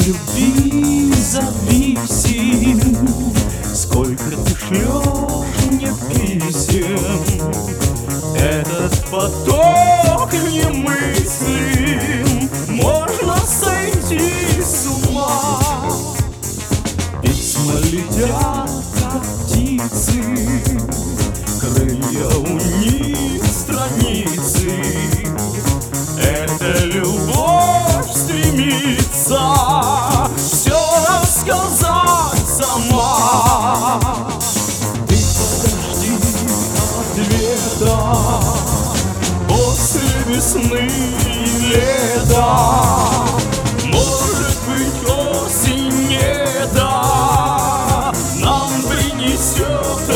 любви зависим, сколько ты шлешь мне писем. Этот поток немыслим, можно сойти с ума. Письма летят, как птицы, крылья у них страницы. Эта любовь стремится все рассказать сама. Ты подожди ответа после весны и лета. Может быть, осень это нам принесет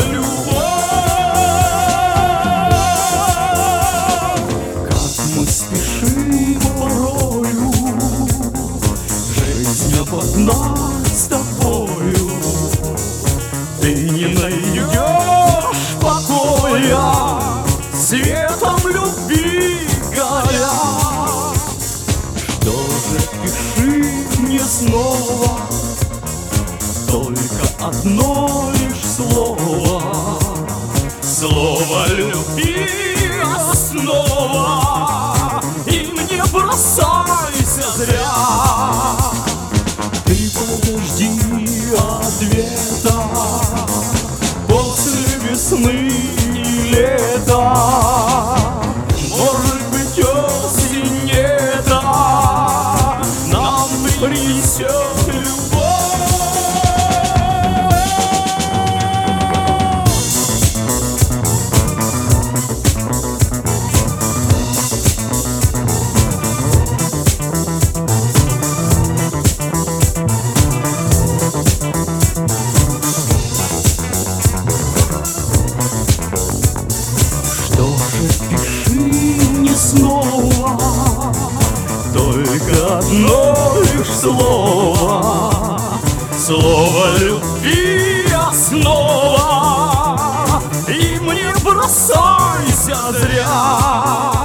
любовь. Как мы спешим порою, жизнь обогнать с тобою. Ты не найдешь покоя, светом любви горя. Что же, пиши мне снова, только одно лишь слово. Слово любви основа, и не бросайся зря. Ты подожди ответа после весны и лета. Может быть, осень это нам принесет любовь. Что же, пиши мне снова, только одно лишь слово. Слово любви основа, и мне бросайся зря.